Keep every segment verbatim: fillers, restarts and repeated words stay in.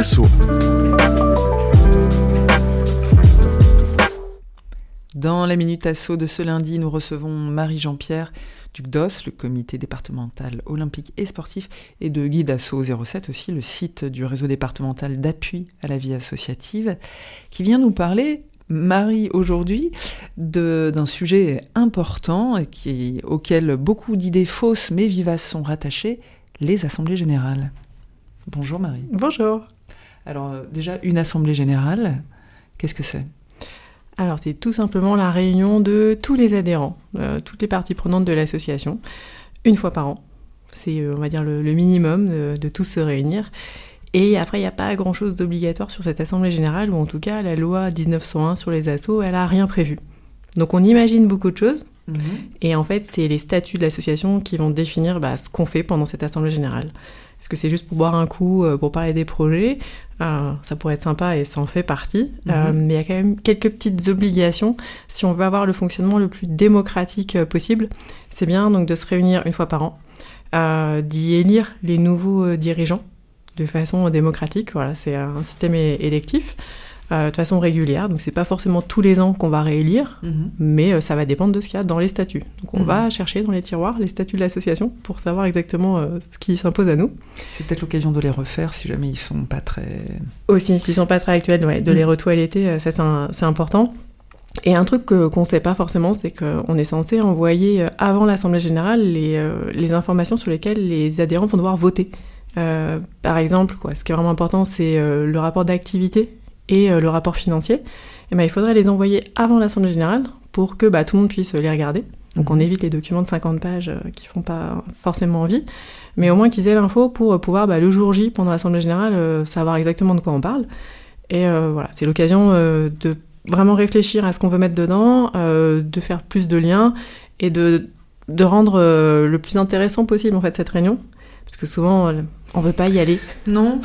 Asso. Dans la Minute Asso de ce lundi, nous recevons Marie-Jean-Pierre du C D O S, le comité départemental olympique et sportif, et de Guide Asso zéro sept aussi, le site du réseau départemental d'appui à la vie associative, qui vient nous parler, Marie, aujourd'hui, de, d'un sujet important et qui, auquel beaucoup d'idées fausses mais vivaces sont rattachées, les assemblées générales. Bonjour Marie. Bonjour. Alors euh, déjà, une assemblée générale, qu'est-ce que c'est ? Alors c'est tout simplement la réunion de tous les adhérents, euh, toutes les parties prenantes de l'association, une fois par an. C'est, euh, on va dire, le, le minimum de, de tous se réunir. Et après, il n'y a pas grand-chose d'obligatoire sur cette assemblée générale, ou en tout cas, la loi dix-neuf cent un sur les assos, elle n'a rien prévu. Donc on imagine beaucoup de choses, mmh. et en fait, c'est les statuts de l'association qui vont définir bah, ce qu'on fait pendant cette assemblée générale. Est-ce que c'est juste pour boire un coup, euh, pour parler des projets ? euh, Ça pourrait être sympa et ça en fait partie. Mmh. Euh, mais il y a quand même quelques petites obligations. Si on veut avoir le fonctionnement le plus démocratique euh, possible, c'est bien donc de se réunir une fois par an, euh, d'y élire les nouveaux euh, dirigeants de façon démocratique. Voilà, c'est un système é- électif. Euh, de façon régulière, donc c'est pas forcément tous les ans qu'on va réélire, mmh. mais euh, ça va dépendre de ce qu'il y a dans les statuts. Donc on mmh. va chercher dans les tiroirs les statuts de l'association pour savoir exactement euh, ce qui s'impose à nous. C'est peut-être l'occasion de les refaire si jamais ils sont pas très... Aussi, s'ils sont pas très actuels, ouais, de mmh. les retoiletter, euh, ça c'est, un, c'est important. Et un truc que, qu'on sait pas forcément, c'est qu'on est censé envoyer euh, avant l'Assemblée Générale les, euh, les informations sur lesquelles les adhérents vont devoir voter. Euh, par exemple, quoi, ce qui est vraiment important, c'est euh, le rapport d'activité et euh, le rapport financier, et ben, il faudrait les envoyer avant l'Assemblée Générale pour que bah, tout le monde puisse les regarder. Donc on évite les documents de cinquante pages euh, qui font pas forcément envie, mais au moins qu'ils aient l'info pour euh, pouvoir, bah, le jour J, pendant l'Assemblée Générale, euh, savoir exactement de quoi on parle. Et euh, voilà, c'est l'occasion euh, de vraiment réfléchir à ce qu'on veut mettre dedans, euh, de faire plus de liens, et de, de rendre euh, le plus intéressant possible en fait, cette réunion. Parce que souvent, on ne veut pas y aller. Non.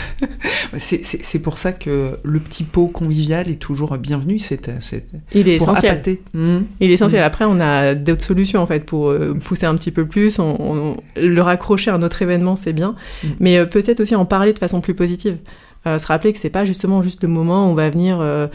c'est, c'est, c'est pour ça que le petit pot convivial est toujours bienvenu. C'est, c'est Il est pour essentiel. Appâter. Mmh. Il est essentiel. Mmh. Après, on a d'autres solutions en fait, pour euh, pousser un petit peu plus. On, on, le raccrocher à un autre événement, c'est bien. Mmh. Mais euh, peut-être aussi en parler de façon plus positive. Euh, se rappeler que c'est pas justement juste le moment où on va venir euh,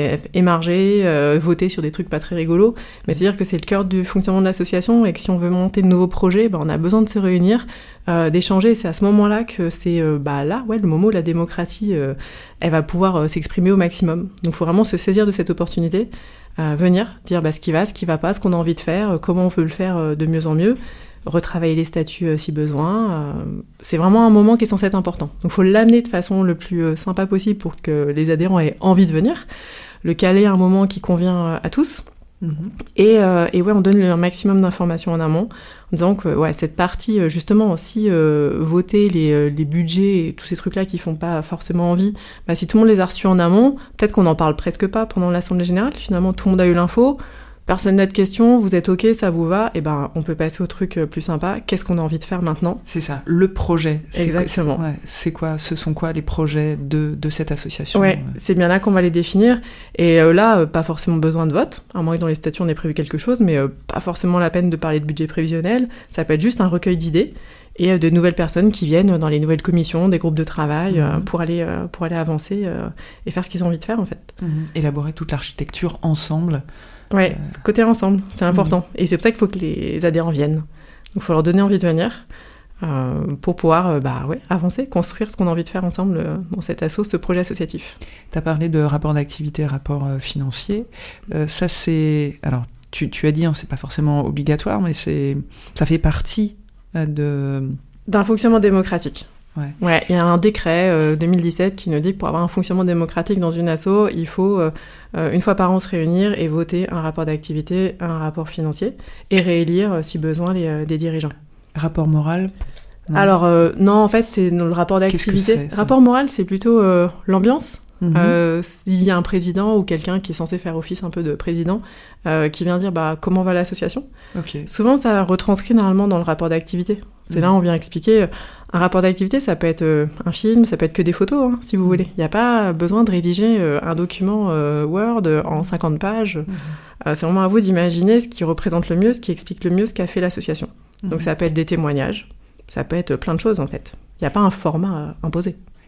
émarger, euh, voter sur des trucs pas très rigolos, mais c'est-à-dire que c'est le cœur du fonctionnement de l'association et que si on veut monter de nouveaux projets, ben, on a besoin de se réunir, euh, d'échanger. C'est à ce moment-là que c'est euh, bah, là, ouais, le moment où la démocratie euh, elle va pouvoir euh, s'exprimer au maximum. Donc il faut vraiment se saisir de cette opportunité, euh, venir dire bah, ce qui va, ce qui va pas, ce qu'on a envie de faire, euh, comment on peut le faire euh, de mieux en mieux, retravailler les statuts euh, si besoin. Euh, c'est vraiment un moment qui est censé être important. Donc il faut l'amener de façon le plus euh, sympa possible pour que les adhérents aient envie de venir, le caler à un moment qui convient euh, à tous. Mmh. Et, euh, et ouais, on donne un maximum d'informations en amont, en disant que ouais, cette partie, justement, aussi euh, voter les, les budgets et tous ces trucs-là qui font pas forcément envie, bah, si tout le monde les a reçus en amont, peut-être qu'on n'en parle presque pas pendant l'Assemblée Générale, finalement tout le monde a eu l'info, personne n'a de questions, vous êtes OK, ça vous va, et ben on peut passer au truc plus sympa. Qu'est-ce qu'on a envie de faire maintenant ? C'est ça, le projet. C'est Exactement. Quoi, c'est, ouais, c'est quoi, ce sont quoi les projets de, de cette association ? Ouais, euh... c'est bien là qu'on va les définir. Et euh, là, euh, pas forcément besoin de vote, à moins que dans les statuts on ait prévu quelque chose, mais euh, pas forcément la peine de parler de budget prévisionnel. Ça peut être juste un recueil d'idées et euh, de nouvelles personnes qui viennent dans les nouvelles commissions, des groupes de travail, mmh. euh, pour, aller, euh, pour aller avancer euh, et faire ce qu'ils ont envie de faire en fait. Mmh. Élaborer toute l'architecture ensemble. Oui, euh... côté ensemble, c'est important. Mmh. Et c'est pour ça qu'il faut que les adhérents viennent. Donc il faut leur donner envie de venir euh, pour pouvoir euh, bah, ouais, avancer, construire ce qu'on a envie de faire ensemble euh, dans cet asso, ce projet associatif. Tu as parlé de rapport d'activité, rapport euh, financier. Euh, ça c'est... Alors tu, tu as dit, hein, c'est pas forcément obligatoire, mais c'est... ça fait partie euh, de... d'un fonctionnement démocratique. Ouais. Ouais, il y a un décret euh, deux mille dix-sept qui nous dit que pour avoir un fonctionnement démocratique dans une asso, il faut euh, une fois par an se réunir et voter un rapport d'activité, un rapport financier et réélire, euh, si besoin, les, euh, des dirigeants. Rapport moral ? Non. Alors, euh, non, en fait, c'est le rapport d'activité. Qu'est-ce que c'est, ça ? Rapport moral, c'est plutôt euh, l'ambiance. Mmh. Euh, il y a un président ou quelqu'un qui est censé faire office un peu de président euh, qui vient dire bah, comment va l'association. Okay. Souvent, ça retranscrit normalement dans le rapport d'activité. C'est mmh. là où on vient expliquer... Un rapport d'activité, ça peut être euh, un film, ça peut être que des photos, hein, si vous voulez. Il n'y a pas besoin de rédiger euh, un document euh, Word euh, en cinquante pages. Mmh. Euh, c'est vraiment à vous d'imaginer ce qui représente le mieux, ce qui explique le mieux ce qu'a fait l'association. Mmh. Donc ça peut être des témoignages, ça peut être plein de choses en fait. Il n'y a pas un format euh, imposé.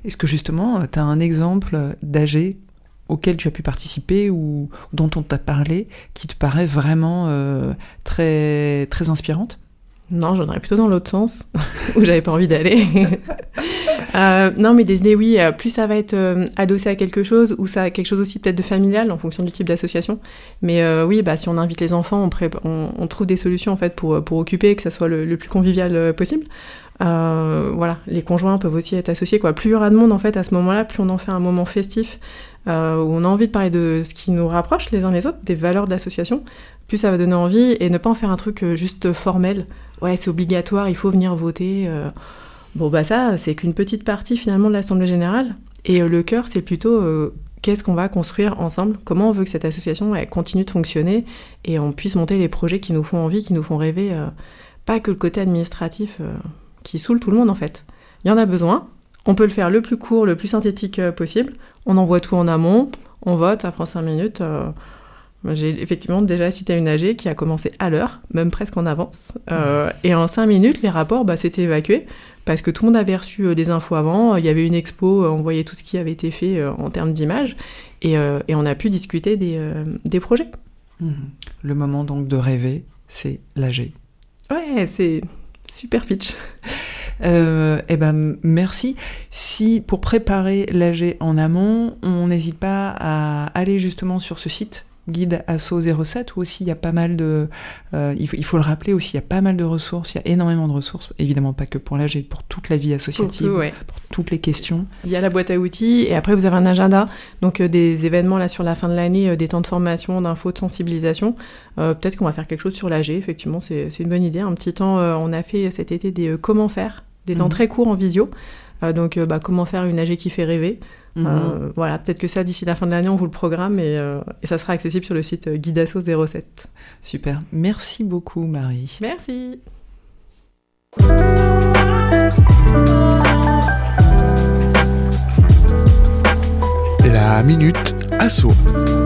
Est-ce que justement, tu as un exemple d'A G auquel tu as pu participer ou dont on t'a parlé, qui te paraît vraiment euh, très, très inspirante ? Non, j'en aurais plutôt dans l'autre sens, où j'avais pas envie d'aller. euh, non, mais des idées, oui, plus ça va être euh, adossé à quelque chose, ou ça a quelque chose aussi peut-être de familial, en fonction du type d'association. Mais euh, oui, bah, si on invite les enfants, on, pré- on, on trouve des solutions en fait, pour, pour occuper, que ça soit le, le plus convivial possible. Euh, voilà, les conjoints peuvent aussi être associés, quoi. Plus il y aura de monde en fait à ce moment-là, plus on en fait un moment festif, euh, où on a envie de parler de ce qui nous rapproche les uns les autres, des valeurs de l'association, plus ça va donner envie, et ne pas en faire un truc juste formel. Ouais, c'est obligatoire, il faut venir voter. Euh... Bon, bah ça, c'est qu'une petite partie finalement de l'Assemblée Générale, et euh, le cœur, c'est plutôt euh, qu'est-ce qu'on va construire ensemble, comment on veut que cette association elle, continue de fonctionner, et on puisse monter les projets qui nous font envie, qui nous font rêver, euh, pas que le côté administratif euh, qui saoule tout le monde en fait. Il y en a besoin, on peut le faire le plus court, le plus synthétique euh, possible, on envoie tout en amont, on vote, ça prend cinq minutes... Euh... J'ai effectivement déjà cité une A G qui a commencé à l'heure, même presque en avance. Euh, et en cinq minutes, les rapports, bah, c'était évacué, parce que tout le monde avait reçu euh, des infos avant. Il y avait une expo, euh, on voyait tout ce qui avait été fait euh, en termes d'images, et, euh, et on a pu discuter des, euh, des projets. Mmh. Le moment donc de rêver, c'est l'A G. Ouais, c'est super pitch. Euh, eh ben, merci. Si pour préparer l'A G en amont, on n'hésite pas à aller justement sur ce site, Guide Asso zéro sept, où aussi il y a pas mal de... Euh, il, faut, il faut le rappeler aussi, il y a pas mal de ressources, il y a énormément de ressources, évidemment pas que pour l'A G, pour toute la vie associative, pour, tout, ouais. pour toutes les questions. Il y a la boîte à outils, et après vous avez un agenda, donc euh, des événements là sur la fin de l'année, euh, des temps de formation, d'infos, de sensibilisation. Euh, peut-être qu'on va faire quelque chose sur l'A G, effectivement, c'est, c'est une bonne idée. Un petit temps, euh, on a fait cet été des euh, comment faire, des temps mmh. très courts en visio, euh, donc euh, bah, comment faire une A G qui fait rêver. Mmh. Euh, voilà, peut-être que ça, d'ici la fin de l'année, on vous le programme et, euh, et ça sera accessible sur le site euh, Guide Asso zéro sept. Super. Merci beaucoup, Marie. Merci. La Minute Asso.